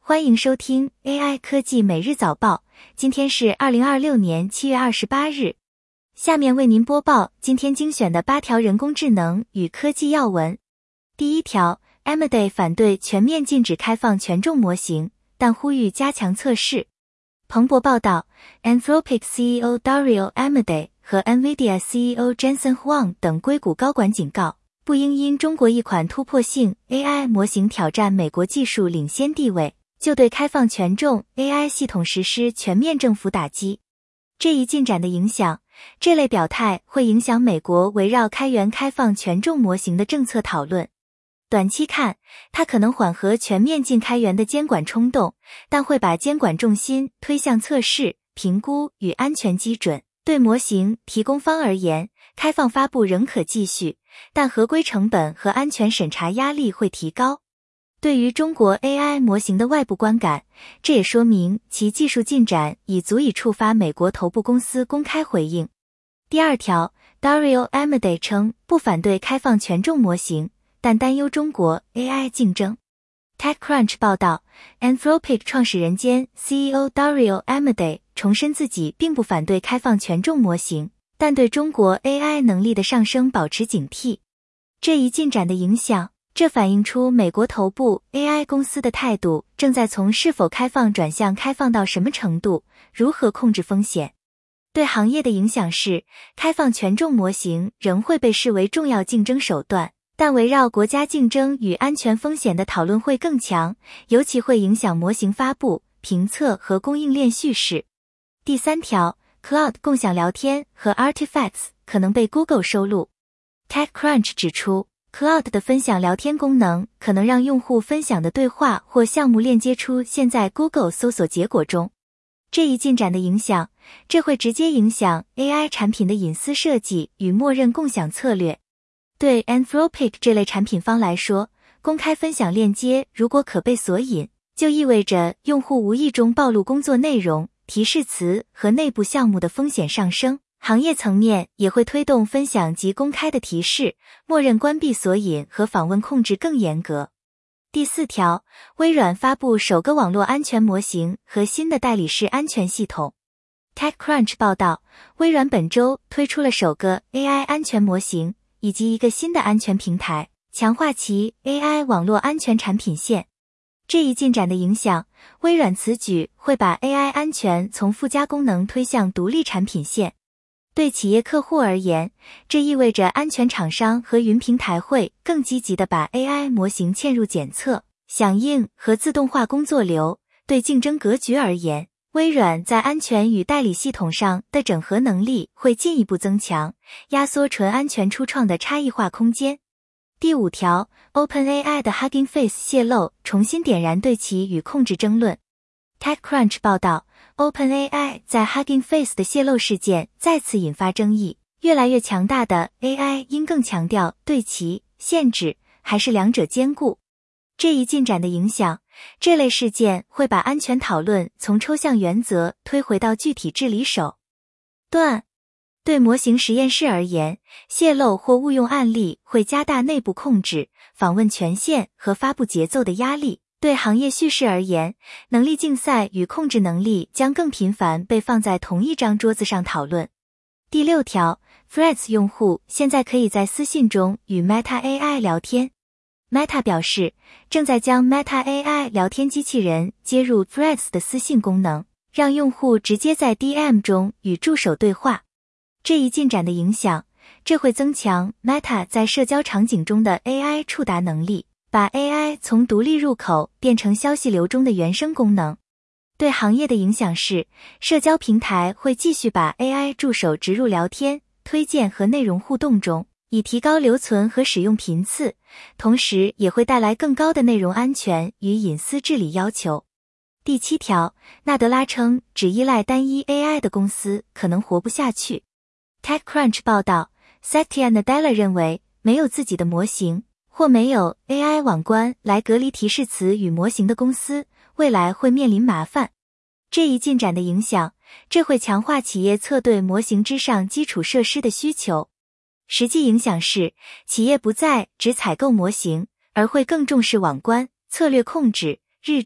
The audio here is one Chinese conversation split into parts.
欢迎收听 AI 科技每日早报，今天是2026年7月28日。下面为您播报今天精选的8条人工智能与科技要闻。第一条 ，Amadei 反对全面禁止开放权重模型，但呼吁加强测试。彭博报道 ，Anthropic CEO Dario Amadei 和 NVIDIA CEO Jensen Huang 等硅谷高管警告，不应因中国一款突破性 AI 模型挑战美国技术领先地位，就对开放权重 AI 系统实施全面政府打击。这一进展的影响，这类表态会影响美国围绕开源开放权重模型的政策讨论。短期看，它可能缓和全面禁开源的监管冲动，但会把监管重心推向测试、评估与安全基准。对模型提供方而言，开放发布仍可继续，但合规成本和安全审查压力会提高。对于中国 AI 模型的外部观感，这也说明其技术进展已足以触发美国头部公司公开回应。第二条 ，Dario Amadei 称不反对开放权重模型，但担忧中国 AI 竞争。TechCrunch 报道 ，Anthropic 创始人兼 CEO Dario Amadei 重申自己并不反对开放权重模型，但对中国 AI 能力的上升保持警惕。这一进展的影响，这反映出美国头部 AI 公司的态度正在从是否开放转向开放到什么程度，如何控制风险。对行业的影响是，开放权重模型仍会被视为重要竞争手段，但围绕国家竞争与安全风险的讨论会更强，尤其会影响模型发布、评测和供应链叙事。第三条 ，Cloud 共享聊天和 Artifacts 可能被 Google 收录。TechCrunch 指出，Cloud 的分享聊天功能可能让用户分享的对话或项目链接出现在 Google 搜索结果中。这一进展的影响，这会直接影响 AI 产品的隐私设计与默认共享策略。对 Anthropic 这类产品方来说，公开分享链接如果可被索引，就意味着用户无意中暴露工作内容、提示词和内部项目的风险上升。行业层面也会推动分享及公开的提示，默认关闭索引和访问控制更严格。第四条，微软发布首个网络安全模型和新的代理式安全系统。TechCrunch 报道，微软本周推出了首个 AI 安全模型以及一个新的安全平台，强化其 AI 网络安全产品线。这一进展的影响，微软此举会把 AI 安全从附加功能推向独立产品线。对企业客户而言，这意味着安全厂商和云平台会更积极地把 AI 模型嵌入检测、响应和自动化工作流。对竞争格局而言，微软在安全与代理系统上的整合能力会进一步增强，压缩纯安全初创的差异化空间。第五条 ，OpenAI 的 Hugging Face 泄露重新点燃对其与控制争论。TechCrunch 报道，OpenAI 在 Hugging Face 的泄露事件再次引发争议，越来越强大的 AI 应更强调对齐、限制，还是两者兼顾。这一进展的影响，这类事件会把安全讨论从抽象原则推回到具体治理手段。对模型实验室而言，泄露或误用案例会加大内部控制、访问权限和发布节奏的压力。对行业叙事而言，能力竞赛与控制能力将更频繁被放在同一张桌子上讨论。第六条 ，Threads 用户现在可以在私信中与 Meta AI 聊天。Meta 表示，正在将 Meta AI 聊天机器人接入 Threads 的私信功能，让用户直接在 DM 中与助手对话。这一进展的影响，这会增强 Meta 在社交场景中的 AI 触达能力，把 AI 从独立入口变成消息流中的原生功能。对行业的影响是，社交平台会继续把 AI 助手植入聊天、推荐和内容互动中，以提高留存和使用频次，同时也会带来更高的内容安全与隐私治理要求。第七条，纳德拉称，只依赖单一 AI 的公司可能活不下去。TechCrunch 报道 ，Satya Nadella 认为，没有自己的模型或没有 AI 网关来隔离提示词与模型的公司，未来会面临麻烦。这一进展的影响，这会强化企业侧对模型之上基础设施的需求。实际影响是，企业不再只采购模型，而会更重视网关、策略控制、日志、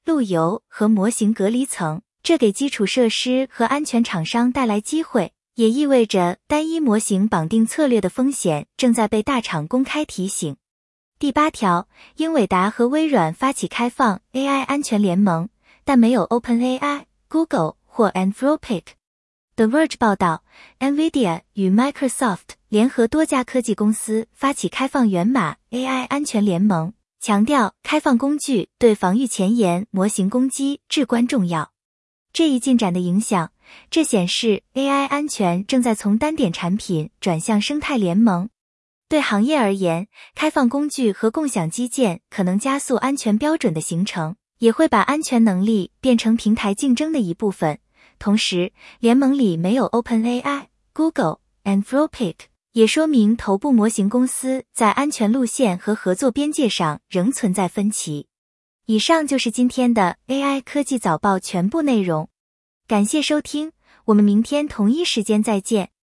路由和模型隔离层，这给基础设施和安全厂商带来机会，也意味着单一模型绑定策略的风险正在被大厂公开提醒。第8条，英伟达和微软发起开放 AI 安全联盟，但没有 OpenAI、Google 或 Anthropic。The Verge 报道 ，NVIDIA 与 Microsoft 联合多家科技公司发起开放源码 AI 安全联盟，强调开放工具对防御前沿模型攻击至关重要。这一进展的影响，这显示 AI 安全正在从单点产品转向生态联盟。对行业而言，开放工具和共享基建可能加速安全标准的形成，也会把安全能力变成平台竞争的一部分。同时，联盟里没有 OpenAI、Google、Anthropic， 也说明头部模型公司在安全路线和合作边界上仍存在分歧。以上就是今天的 AI 科技早报全部内容。感谢收听，我们明天同一时间再见。